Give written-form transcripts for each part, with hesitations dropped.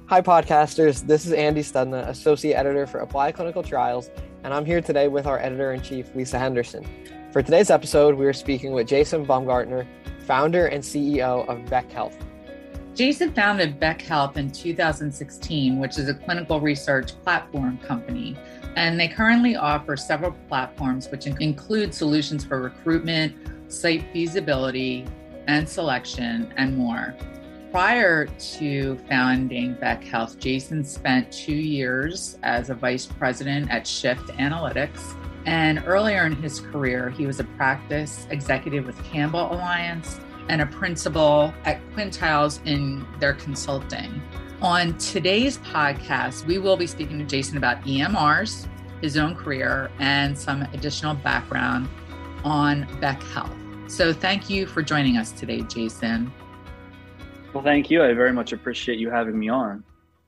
Hi, podcasters. This is Andy Studna, Associate Editor for Apply Clinical Trials, and I'm here today with our Editor-in-Chief, Lisa Henderson. For today's episode, we are speaking with Jason Baumgartner, founder and CEO of Beck Health. Jason founded Beck Health in 2016, which is a clinical research platform company. And they currently offer several platforms, which include solutions for recruitment, site feasibility, and selection, and more. Prior to founding Beck Health, Jason spent 2 years as a vice president at Shift Analytics. And earlier in his career, he was a practice executive with Campbell Alliance and a principal at Quintiles in their consulting. On today's podcast, we will be speaking to Jason about EMRs, his own career, and some additional background on Beck Health. So thank you for joining us today, Jason. Well, thank you. I very much appreciate you having me on.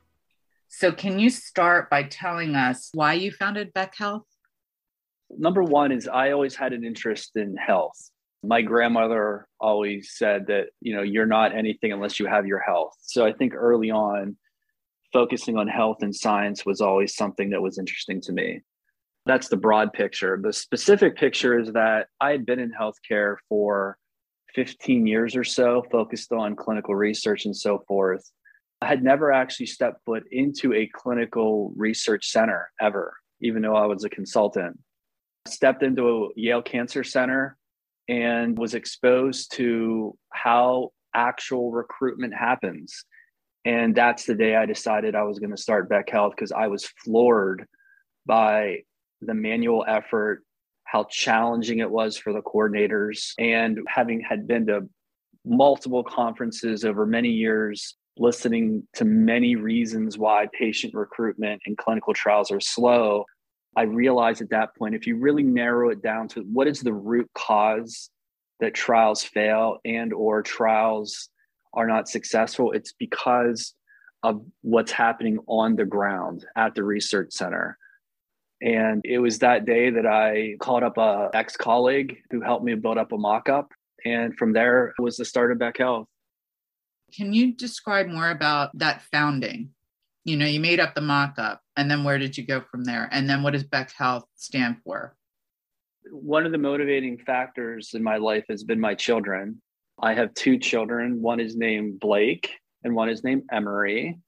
So can you start by telling us why you founded Beck Health? Number one is I always had an interest in health. My grandmother always said that, you're not anything unless you have your health. So I think early on, focusing on health and science was always something that was interesting to me. That's the broad picture. The specific picture is that I had been in healthcare for 15 years or so, focused on clinical research and so forth. I had never actually stepped foot into a clinical research center ever, even though I was a consultant. I stepped into a Yale Cancer Center and was exposed to how actual recruitment happens. And that's the day I decided I was going to start Beck Health, because I was floored by the manual effort, how challenging it was for the coordinators, and having had been to multiple conferences over many years, listening to many reasons why patient recruitment and clinical trials are slow. I realized at that point, if you really narrow it down to what is the root cause that trials fail and or trials are not successful, it's because of what's happening on the ground at the research center. And it was that day that I called up an ex-colleague who helped me build up a mock-up. And from there was the start of Beck Health. Can you describe more about that founding? You made up the mock-up, and then where did you go from there? And then what does Beck Health stand for? One of the motivating factors in my life has been my children. I have 2 children. One is named Blake and one is named Emery.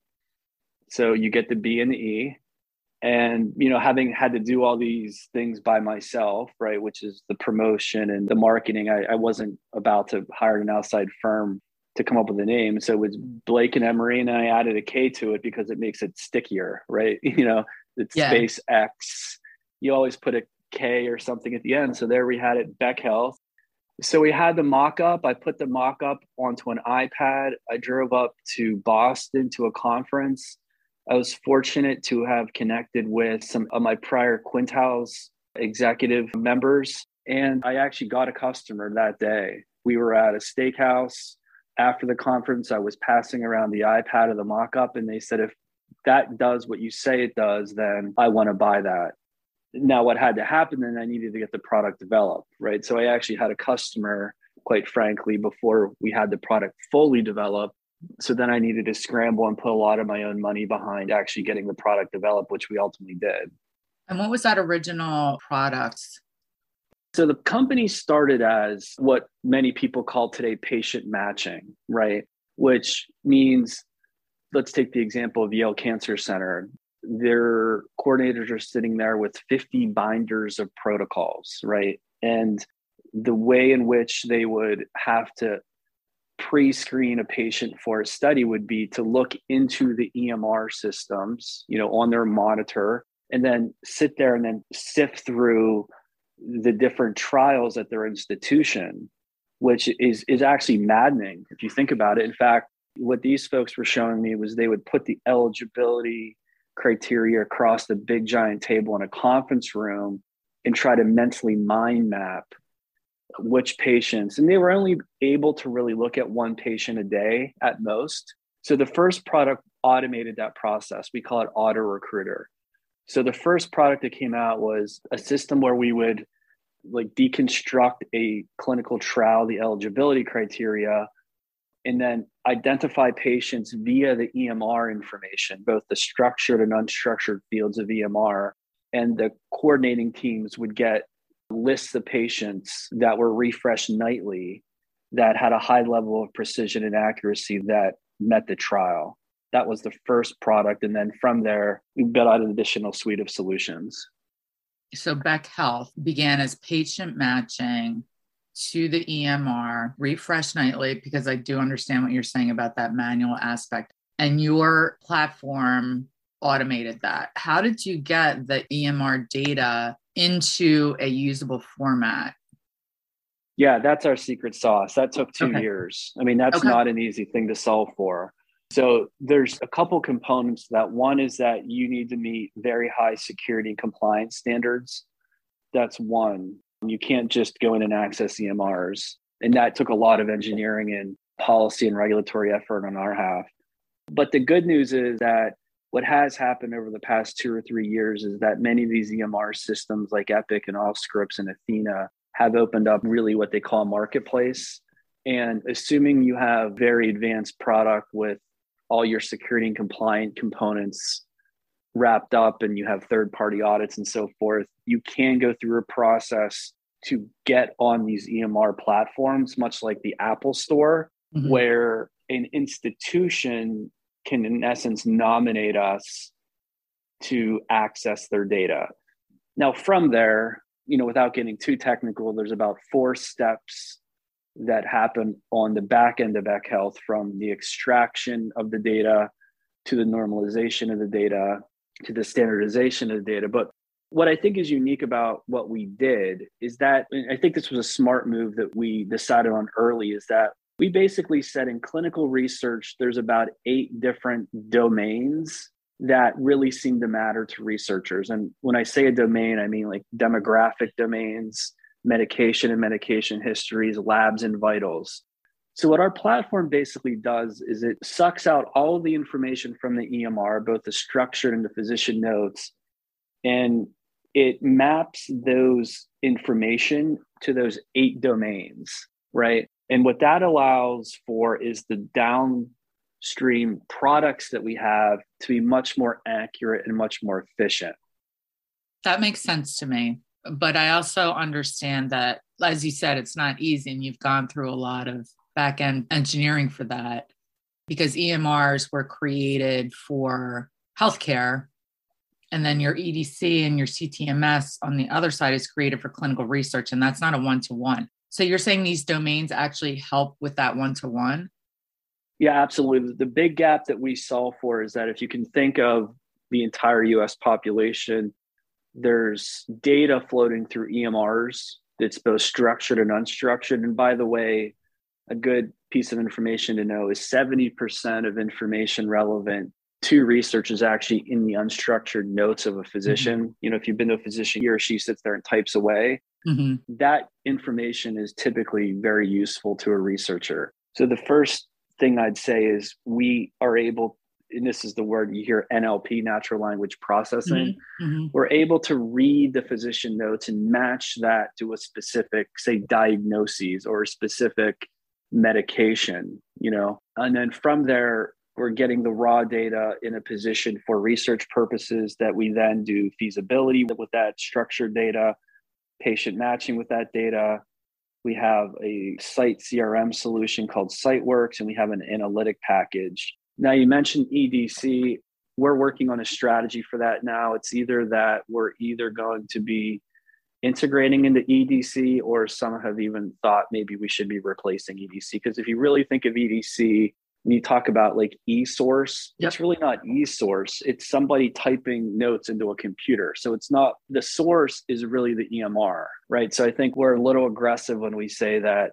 So you get the B and the E. And, having had to do all these things by myself, right, which is the promotion and the marketing, I wasn't about to hire an outside firm to come up with a name. So it was Blake and Emery, and I added a K to it because it makes it stickier, right? It's space X. You always put a K or something at the end. So there we had it, Beck Health. So we had the mock-up. I put the mock-up onto an iPad. I drove up to Boston to a conference. I was fortunate to have connected with some of my prior Quintiles executive members, and I actually got a customer that day. We were at a steakhouse after the conference. I was passing around the iPad of the mock-up, and they said, if that does what you say it does, then I want to buy that. Now, what had to happen then, I needed to get the product developed, right? So I actually had a customer, quite frankly, before we had the product fully developed. So then I needed to scramble and put a lot of my own money behind actually getting the product developed, which we ultimately did. And what was that original product? So the company started as what many people call today patient matching, right? Which means, let's take the example of Yale Cancer Center. Their coordinators are sitting there with 50 binders of protocols, right? And the way in which they would have to pre-screen a patient for a study would be to look into the EMR systems, on their monitor, and then sit there and then sift through the different trials at their institution, which is actually maddening if you think about it. In fact, what these folks were showing me was they would put the eligibility criteria across the big giant table in a conference room and try to mentally mind map which patients, and they were only able to really look at one patient a day at most. So the first product automated that process. We call it Auto Recruiter. So the first product that came out was a system where we would deconstruct a clinical trial, the eligibility criteria, and then identify patients via the EMR information, both the structured and unstructured fields of EMR. And the coordinating teams would get lists of patients that were refreshed nightly that had a high level of precision and accuracy that met the trial. That was the first product. And then from there, we built out an additional suite of solutions. So Beck Health began as patient matching to the EMR, refresh nightly, because I do understand what you're saying about that manual aspect. And your platform automated that. How did you get the EMR data into a usable format? Yeah, that's our secret sauce. That took 2 years. I mean, that's not an easy thing to solve for. So there's a couple components to that. One is that you need to meet very high security and compliance standards. That's one. You can't just go in and access EMRs. And that took a lot of engineering and policy and regulatory effort on our half. But the good news is that what has happened over the past 2 or 3 years is that many of these EMR systems like Epic and Allscripts and Athena have opened up really what they call a marketplace. And assuming you have very advanced product with all your security and compliant components wrapped up and you have third-party audits and so forth, you can go through a process to get on these EMR platforms, much like the Apple Store, where an institution can, in essence, nominate us to access their data. Now, from there, without getting too technical, there's about 4 steps that happen on the back end of Beck Health, from the extraction of the data to the normalization of the data to the standardization of the data. But what I think is unique about what we did is that, and I think this was a smart move that we decided on early, is that we basically said in clinical research, there's about 8 different domains that really seem to matter to researchers. And when I say a domain, I mean like demographic domains, medication and medication histories, labs and vitals. So what our platform basically does is it sucks out all of the information from the EMR, both the structured and the physician notes, and it maps those information to those 8 domains, right? And what that allows for is the downstream products that we have to be much more accurate and much more efficient. That makes sense to me. But I also understand that, as you said, it's not easy, and you've gone through a lot of back-end engineering for that, because EMRs were created for healthcare, and then your EDC and your CTMS on the other side is created for clinical research, and that's not a one-to-one. So you're saying these domains actually help with that one-to-one? Yeah, absolutely. The big gap that we solve for is that if you can think of the entire US population, there's data floating through EMRs that's both structured and unstructured. And by the way, a good piece of information to know is 70% of information relevant to research is actually in the unstructured notes of a physician. If you've been to a physician, he or she sits there and types away. That information is typically very useful to a researcher. So the first thing I'd say is we are able, and this is the word you hear, NLP, natural language processing. We're able to read the physician notes and match that to a specific, say, diagnoses or a specific medication, and then from there, we're getting the raw data in a position for research purposes that we then do feasibility with that structured data, patient matching with that data. We have a site CRM solution called SiteWorks, and we have an analytic package. Now, you mentioned EDC. We're working on a strategy for that now. It's either that we're going to be integrating into EDC, or some have even thought maybe we should be replacing EDC. Because if you really think of EDC, when you talk about like eSource, it's really not eSource. It's somebody typing notes into a computer. So it's not, the source is really the EMR, right? So I think we're a little aggressive when we say that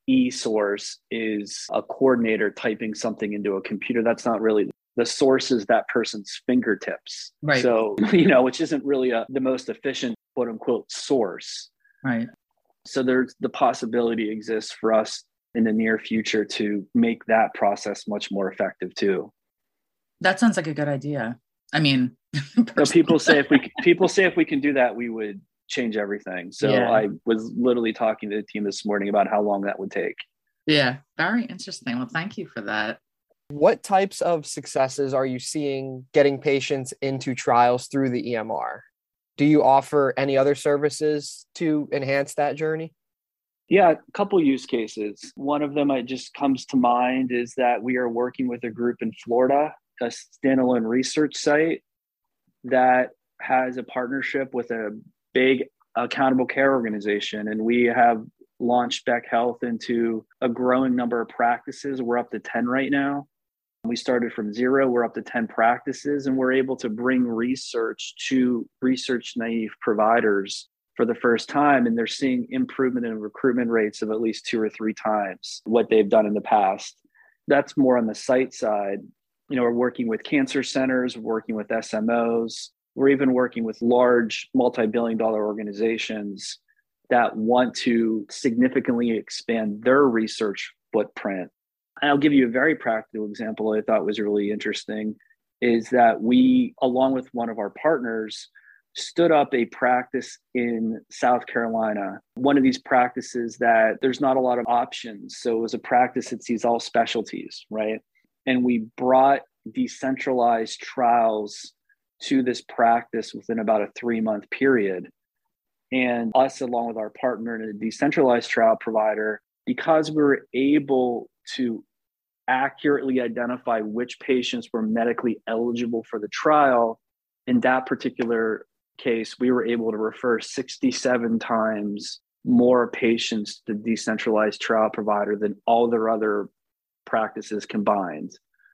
eSource is a coordinator typing something into a computer. That's not really, the source is that person's fingertips. Right. So, which isn't really the most efficient, quote unquote, source. Right. So there's the possibility exists for us in the near future to make that process much more effective too. That sounds like a good idea. I mean, people say if we can do that, we would change everything. So I was literally talking to the team this morning about how long that would take. Yeah, very interesting. Well, thank you for that. What types of successes are you seeing getting patients into trials through the EMR? Do you offer any other services to enhance that journey? Yeah, a couple use cases. One of them that just comes to mind is that we are working with a group in Florida, a standalone research site that has a partnership with a big accountable care organization. And we have launched Beck Health into a growing number of practices. We're up to 10 right now. We started from 0, we're up to 10 practices, and we're able to bring research to research naive providers for the first time. And they're seeing improvement in recruitment rates of at least 2 or 3 times what they've done in the past. That's more on the site side. We're working with cancer centers, we're working with SMOs, we're even working with large multi-billion-dollar organizations that want to significantly expand their research footprint. And I'll give you a very practical example I thought was really interesting, is that we, along with one of our partners, stood up a practice in South Carolina, one of these practices that there's not a lot of options. So it was a practice that sees all specialties, right? And we brought decentralized trials to this practice within about a 3-month period. And us, along with our partner and a decentralized trial provider, because we were able to accurately identify which patients were medically eligible for the trial, in that particular case, we were able to refer 67 times more patients to the decentralized trial provider than all their other practices combined.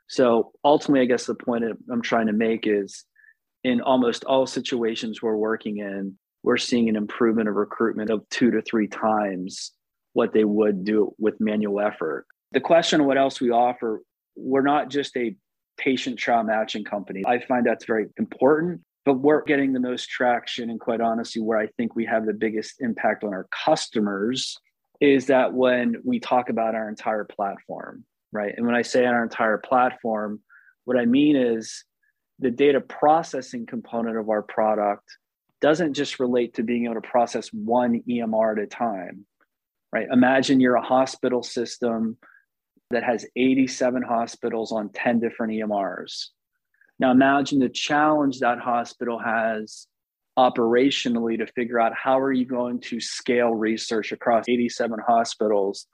So ultimately, I guess the point I'm trying to make is in almost all situations we're working in, we're seeing an improvement of recruitment of 2 to 3 times what they would do with manual effort. The question of what else we offer, we're not just a patient trial matching company. I find that's very important, but we're getting the most traction, and quite honestly, where I think we have the biggest impact on our customers is that when we talk about our entire platform, right? And when I say our entire platform, what I mean is the data processing component of our product doesn't just relate to being able to process one EMR at a time, right? Imagine you're a hospital system that has 87 hospitals on 10 different EMRs. Now imagine the challenge that hospital has operationally to figure out how are you going to scale research across 87 hospitals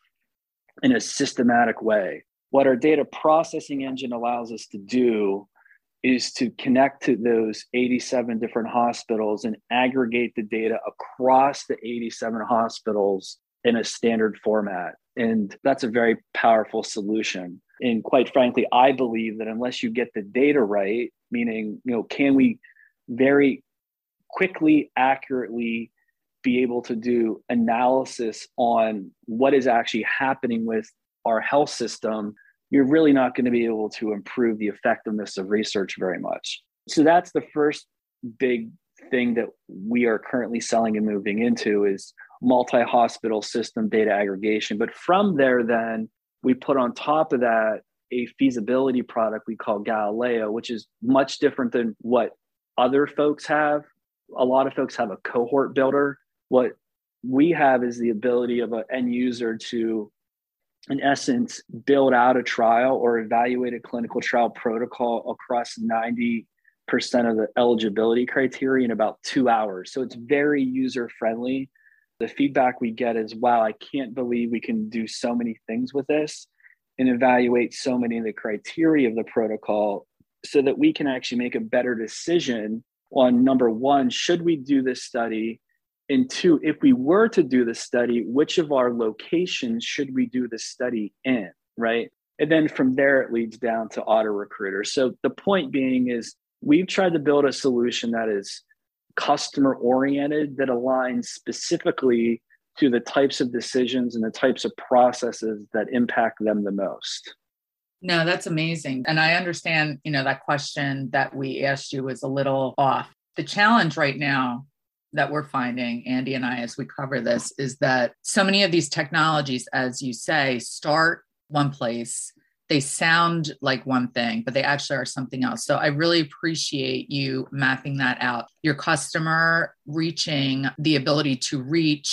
in a systematic way. What our data processing engine allows us to do is to connect to those 87 different hospitals and aggregate the data across the 87 hospitals in a standard format. And that's a very powerful solution. And quite frankly, I believe that unless you get the data right, meaning, can we very quickly, accurately be able to do analysis on what is actually happening with our health system, you're really not going to be able to improve the effectiveness of research very much. So that's the first big thing that we are currently selling and moving into is multi-hospital system data aggregation. But from there, then we put on top of that a feasibility product we call Galileo, which is much different than what other folks have. A lot of folks have a cohort builder. What we have is the ability of an end user to, in essence, build out a trial or evaluate a clinical trial protocol across 90% of the eligibility criteria in about 2 hours. So it's very user-friendly. The feedback we get is, wow, I can't believe we can do so many things with this and evaluate so many of the criteria of the protocol so that we can actually make a better decision on, number one, should we do this study? And 2, if we were to do the study, which of our locations should we do the study in, right? And then from there, it leads down to auto recruiters. So the point being is we've tried to build a solution that is customer oriented, that aligns specifically to the types of decisions and the types of processes that impact them the most. No, that's amazing. And I understand, that question that we asked you was a little off. The challenge right now that we're finding, Andy and I, as we cover this, is that so many of these technologies, as you say, start one place. They sound like one thing, but they actually are something else. So I really appreciate you mapping that out. Your customer reaching the ability to reach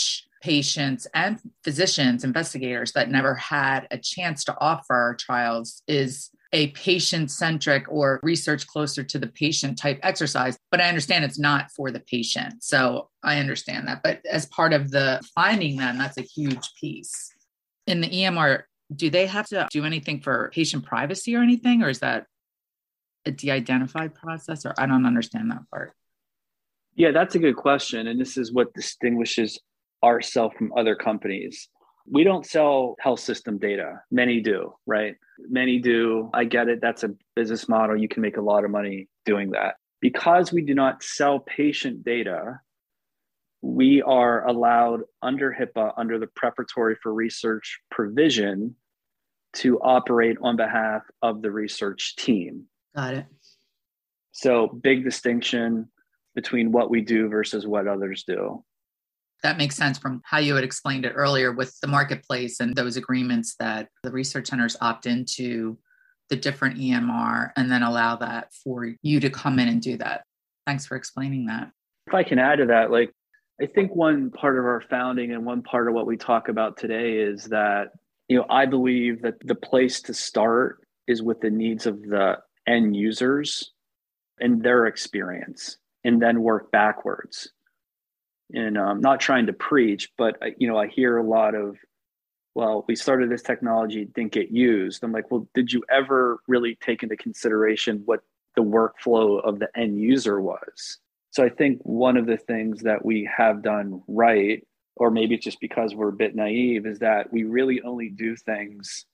patients and physicians, investigators that never had a chance to offer trials is a patient-centric or research closer to the patient type exercise. But I understand it's not for the patient. So I understand that. But as part of the finding them, that's a huge piece. In the EMR, do they have to do anything for patient privacy or anything? Or is that a de-identified process? Or I don't understand that part. Yeah, that's a good question. And this is what distinguishes ourselves from other companies. We don't sell health system data. Many do, right? Many do. I get it. That's a business model. You can make a lot of money doing that. Because we do not sell patient data, we are allowed under HIPAA, under the preparatory for research provision, to operate on behalf of the research team. Got it. So big distinction between what we do versus what others do. That makes sense from how you had explained it earlier with the marketplace and those agreements that the research centers opt into the different EMR and then allow that for you to come in and do that. Thanks for explaining that. If I can add to that, I think one part of our founding and one part of what we talk about today is that, I believe that the place to start is with the needs of the end users and their experience, and then work backwards. And I'm not trying to preach, but I hear a lot of, well, we started this technology, it didn't get used. I'm like, well, did you ever really take into consideration what the workflow of the end user was? So I think one of the things that we have done right, or maybe it's just because we're a bit naive, is that we really only do things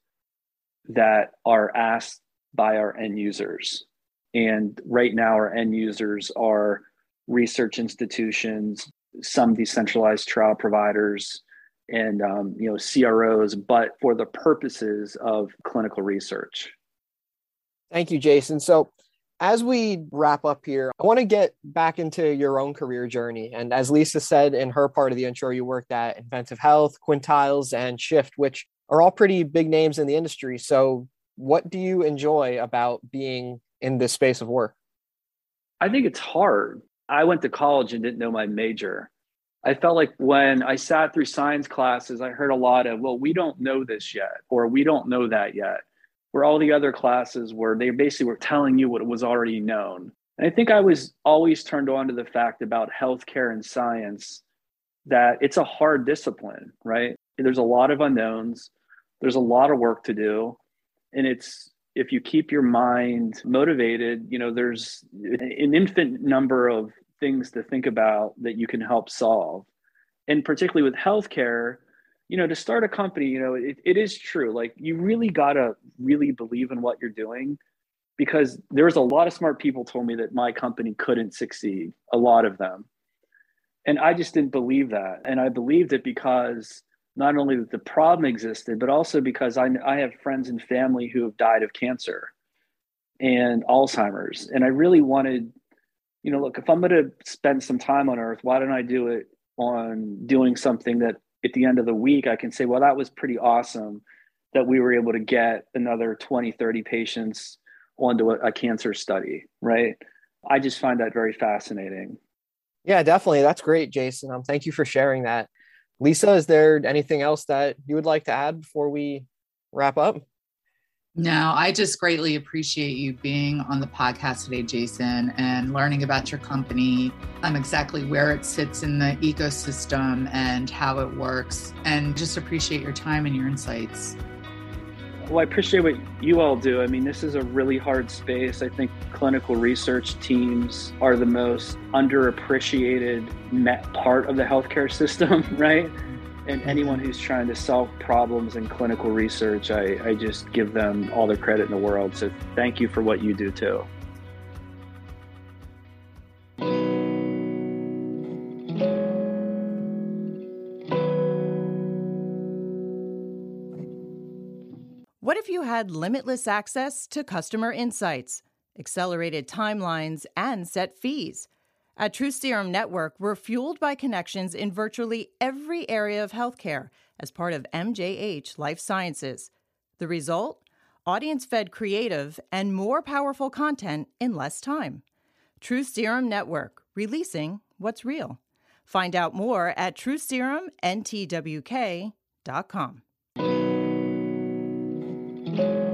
that are asked by our end users. And right now our end users are research institutions, some decentralized trial providers, and CROs, but for the purposes of clinical research. Thank you, Jason. So as we wrap up here, I want to get back into your own career journey. And as Lisa said in her part of the intro, you worked at Inventive Health, Quintiles, and Shift, which are all pretty big names in the industry. So what do you enjoy about being in this space of work? I think it's hard. I went to college and didn't know my major. I felt like when I sat through science classes, I heard a lot of, well, we don't know this yet, or we don't know that yet, where all the other classes were, they basically were telling you what was already known. And I think I was always turned on to the fact about healthcare and science, that it's a hard discipline, right? There's a lot of unknowns. There's a lot of work to do. And if you keep your mind motivated, there's an infinite number of things to think about that you can help solve. And particularly with healthcare, to start a company, it is true. Like, you really got to really believe in what you're doing, because there's a lot of smart people told me that my company couldn't succeed, a lot of them. And I just didn't believe that. And I believed it because not only that the problem existed, but also because I have friends and family who have died of cancer and Alzheimer's. And I really wanted, look, if I'm going to spend some time on earth, why don't I do it on doing something that at the end of the week, I can say, well, that was pretty awesome that we were able to get another 20, 30 patients onto a cancer study, right? I just find that very fascinating. Yeah, definitely. That's great, Jason. Thank you for sharing that. Lisa, is there anything else that you would like to add before we wrap up? No, I just greatly appreciate you being on the podcast today, Jason, and learning about your company, exactly where it sits in the ecosystem and how it works, and just appreciate your time and your insights. Well, I appreciate what you all do. I mean, this is a really hard space. I think clinical research teams are the most underappreciated part of the healthcare system, right? And anyone who's trying to solve problems in clinical research, I just give them all the credit in the world. So thank you for what you do too. What if you had limitless access to customer insights, accelerated timelines, and set fees? At Truth Serum Network, we're fueled by connections in virtually every area of healthcare as part of MJH Life Sciences. The result? Audience-fed creative and more powerful content in less time. Truth Serum Network, releasing what's real. Find out more at trueserumntwk.com.